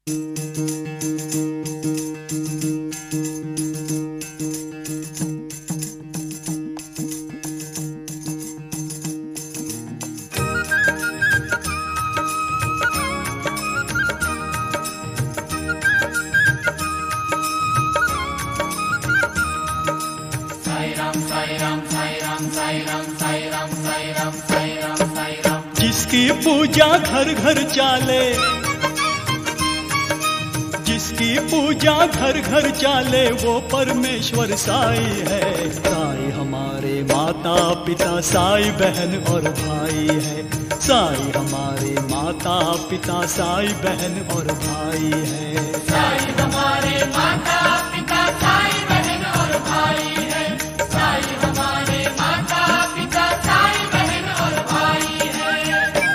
जिसकी पूजा घर घर चाले, जिसकी पूजा घर घर चाले, वो परमेश्वर साई है। साई हमारे माता पिता, साई बहन और भाई है। साई हमारे माता पिता, साई बहन और भाई है। साई हमारे माता पिता, साई बहन और भाई है। साई हमारे माता पिता, साई बहन और भाई है।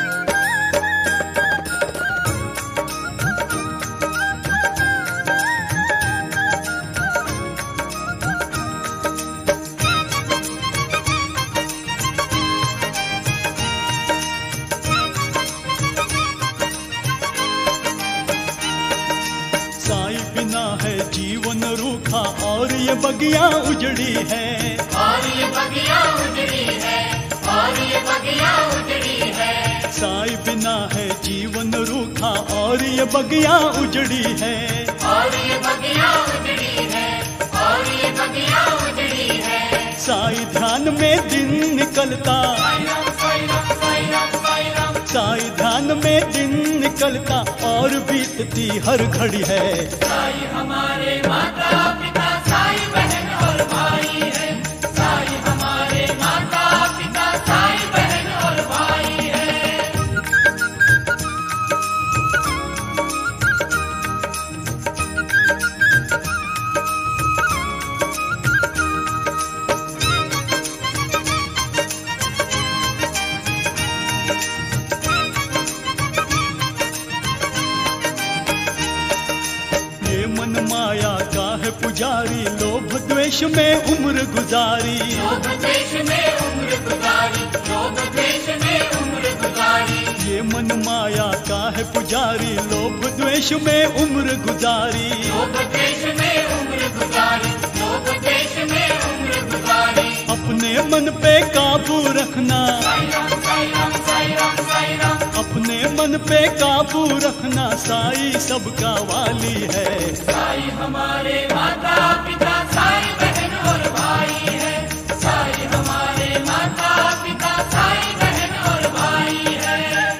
साई बिना है जीवन रूखा, और ये बगिया उजड़ी है। और ये बगिया उजड़ी है, और ये बगिया उजड़ी है। साई बिना है जीवन रूखा, और ये बगिया उजड़ी है। और ये बगिया उजड़ी है, और ये बगिया उजड़ी है। साई ध्यान में दिन निकलता, साई ध्यान में दिन निकलता, और बीतती हर घड़ी है। साई हमारे माता पिता, साई बहन और भाई है। साई हमारे माता पिता, साई बहन और भाई है। ये मन माया का है पुजारी, लोभ द्वेष में उम्र गुजारी। लोभ द्वेष में उम्र गुजारी, लोभ द्वेष में उम्र गुजारी। ये मन माया का है पुजारी, लोभ द्वेष में उम्र गुजारी। लोभ द्वेष में उम्र गुजारी, लोभ द्वेष में उम्र गुजारी। अपने मन पे काबू रखना, साई राम, साई राम, साई राम, साई राम। अपने मन पे काबू रखना, साई सबका वाली है। साई हमारे माता पिता, साई बहन और भाई है। साई हमारे माता पिता, साई बहन और भाई है।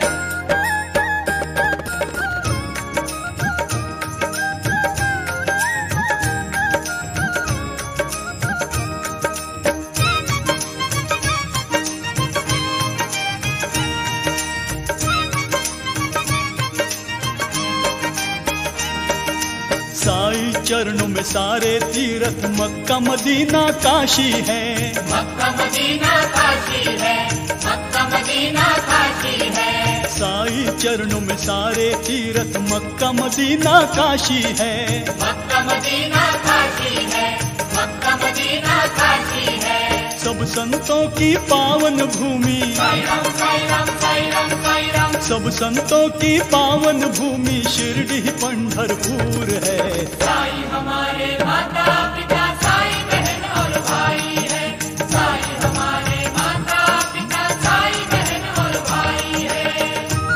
साई चरणों में सारे तीर्थ, मक्का मदीना काशी है। मक्का मदीना काशी है, मक्का मदीना काशी है। साई चरणों में सारे तीर्थ, मक्का मदीना काशी है। मक्का मदीना काशी है, मक्का मदीना काशी है। सब संतों की पावन भूमि, साई राम, साई राम, साई राम, साई राम। सब संतों की पावन भूमि, शिरडी पंढरपुर है। साई हमारे माता पिता, साई बहन और भाई है। साई हमारे माता पिता, साई बहन और भाई है।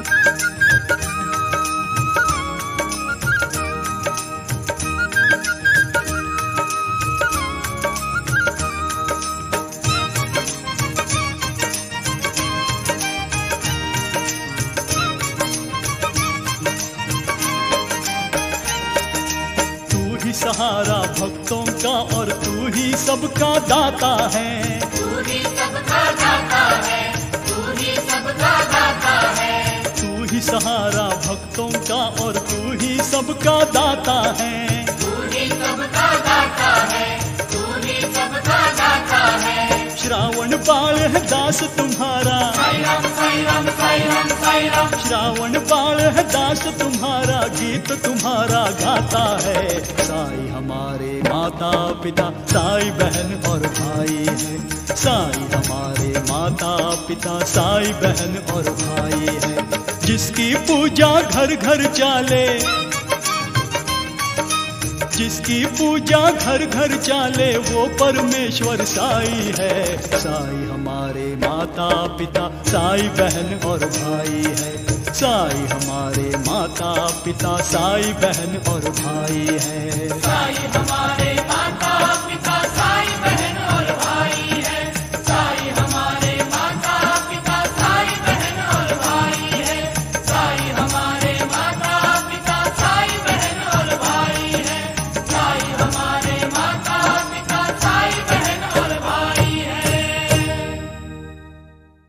सहारा भक्तों का, और तू ही सबका दाता है। तू ही सबका दाता है, तू ही सबका दाता है। तू ही सहारा भक्तों का, और तू ही सबका दाता है। तू ही सबका दाता है, तू ही सबका दाता है। श्रावण बाल है दास तुम्हारा, साई राम, साई राम, साई राम, साई राम। श्रावण बाल है दास तुम्हारा, गीत तुम्हारा गाता है। साई हमारे माता पिता, साई बहन और भाई है। साई हमारे माता पिता, साई बहन और भाई है। जिसकी पूजा घर घर चाले, जिसकी पूजा घर घर चाले वो परमेश्वर साई है। साई हमारे माता पिता, साई बहन और भाई है। साई हमारे माता पिता, साई बहन और भाई है। साई हमारे माता